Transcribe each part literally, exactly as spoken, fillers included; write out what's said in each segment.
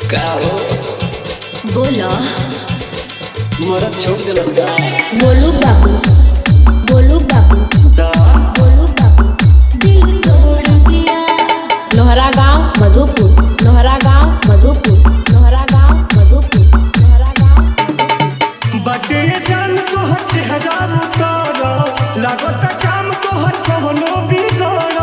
का हो बोला मरद छोड़ देलस का बोलू बाबू बोलू बाबू दा बोलू बाबू दिल तोड़ दिया। लोहरा गांव मधुपुर लोहरा गांव मधुपुर लोहरा गांव मधुपुर लोहरा गांव बटे जान को हट हजार उतारा लागत काम को हर कोनो बिगड़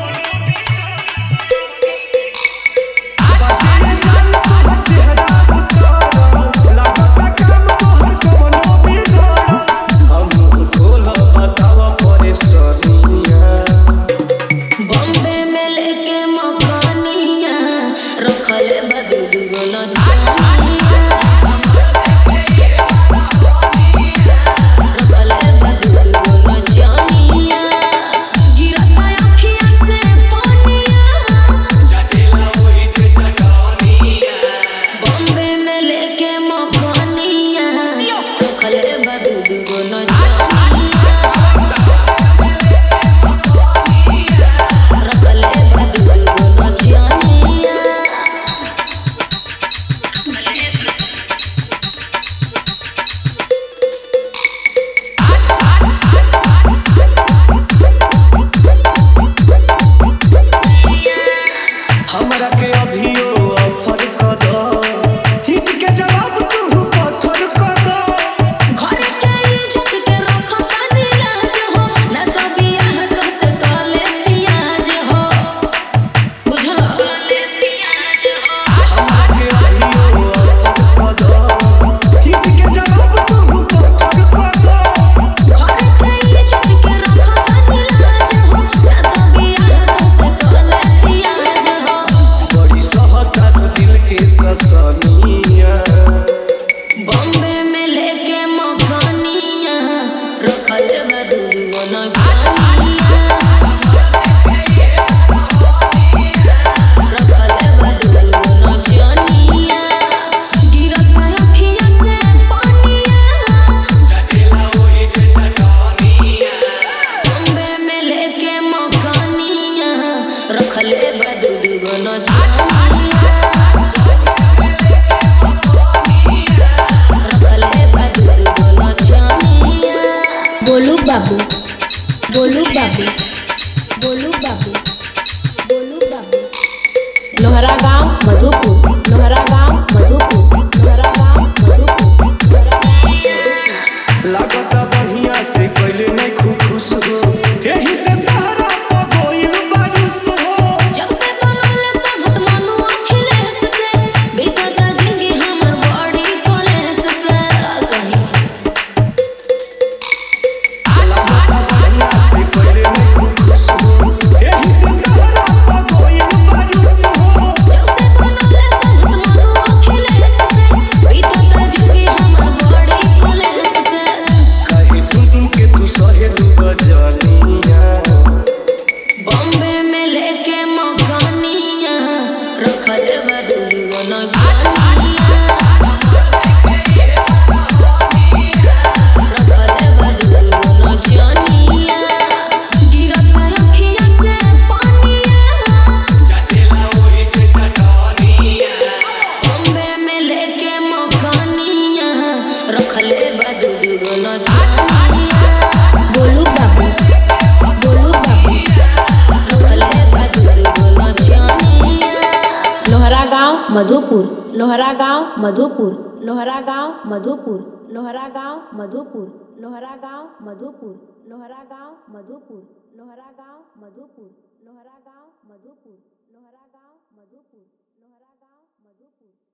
बटे जान को हट हजार उतारा लागत काम को हर कोनो बिगड़ हम खोला बतावा परेशानियां बॉम्बे में लेके मकानिया रखल बदू दुगो नदिया रखल बदू दुगो नदिया गिरता अखियां से पानिया जटेला ओही छे जटानिया बॉम्बे में लेके मकानिया रखल बदू दुगो नदिया रखल बदू दुगो नदिया हमरा के अभियो ऑफर क दो हित के जवाब तू पत्थर क दो घर के इज्जत के रखो तनी लाज हो ना तो बियाह तुमसे तले पियाज हो बुझल तले पियाज हो हमरा के अभियो ऑफर क दो हित के जवाब तू पत्थर क दो घर के इज्जत के रखो तनी लाज हो ना तो बियाह तुमसे तले पियाज हो बड़ी सहता दिल के ससनिया बॉम्बे में लेके मकानिया रखल बदू दुगो नदिया रखल बदू दुगो नदिया गिरता अखियां से पानिया जटेला ओही छे जटानिया बॉम्बे में लेके मकानिया रखल बदू दुगो नदिया रखल बदू दुगो नदिया बोलू बाबू बोलू बाबू बोलू बाबू बोलू बाबू लोहरा गांव मधुपुर लोहरा गांव मधुपुर लोहरा गांव मधुपुर लोहरा गांव मधुपुर लागत बढ़िया से कइले नहीं खूब खुश हो एही से तहरा प गोइल बारिश हो जब से बनले साधत मनु अखिलेश से बीतत जिंदगी हमर बड़ी कलेश से कहीं बढ़िया से कइले नहीं खूब खुश हो एही से तहरा प गोइल बारिश हो जब से बनले साधत मनु अखिलेश से बीतत जिंदगी हमर बड़ी कलेश से कहे तुम तुम के तू सहे तू बजनिया बॉम्बे में लेके मकानिया रखल बदू दुगो नदिया रखल बदू दुगो नदिया गिरता अखियां से पानिया जटेला ओही छे जटानिया बॉम्बे में लेके मकानिया रखल बदू दुगो नदिया बोलू बाबू बोलू बाबू रखल बदू दुगो नदिया लोहरा गांव मधुपुर लोहरा गांव मधुपुर लोहरा गांव मधुपुर लोहरा गांव मधुपुर लोहरा गांव मधुपुर लोहरा गांव मधुपुर लोहरा गांव मधुपुर लोहरा गांव मधुपुर लोहरा गांव मधुपुर लोहरा गांव मधुपुर